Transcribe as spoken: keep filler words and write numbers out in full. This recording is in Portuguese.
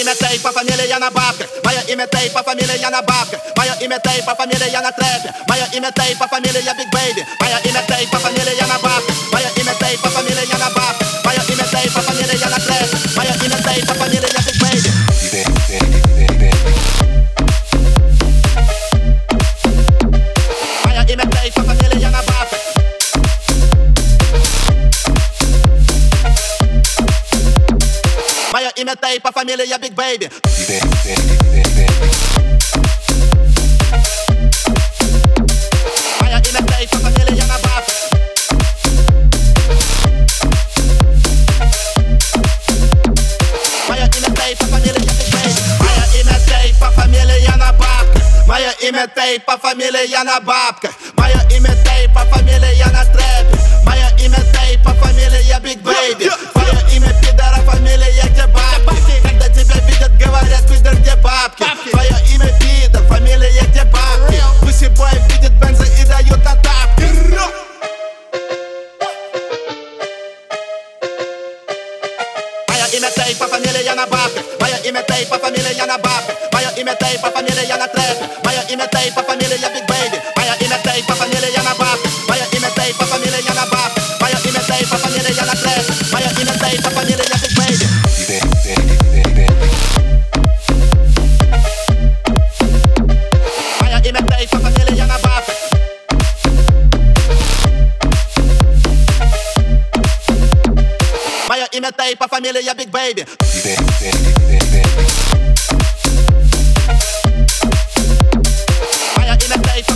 imitei pra família ia na babka. Mas eu imitei pra família ia na babka. Mas eu imitei pra família ia na trap. Mas eu imitei pra família ia Big Baby. Mas eu imitei pra família ia na babka. Mas eu imitei pra família ia na babka. Mas eu imitei pra família ia na trap. Mas eu imitei pra família ia Big Baby. Mas eu imitei pra família ia na babka. Mas eu imitei pra família ia Big Baby. Mas eu imitei pra família ia na babka. Mas eu imitei pra família ia Big Baby. Mas eu imitei pra família ia na babka. Mas eu imitei pra família ia na babka. Mas eu imitei pra família ia na trap. Mas eu imitei pra família ia Big Baby. Mas eu imitei da família ia que babki. Когда тебе видят, говорят, пидор, где бабки. Твоя имя Пидор, фамилия где бабки. Pussy boy видит бенза и дают на тапки. Моя imitei pra família ia na babka. Моя imitei pra família ia na babka. Моя imitei pra família ia na trap. Моя imitei pra família ia Big Baby. Моя imitei pra família ia na babka. Моя imitei pra família ia na babka. Моя imitei pra família ia na trap. Моя imitei pra família ia Big Baby. Моя imitei pra família ia na babka. Mas eu imitei pra família ia Big Baby. Mas eu imitei pra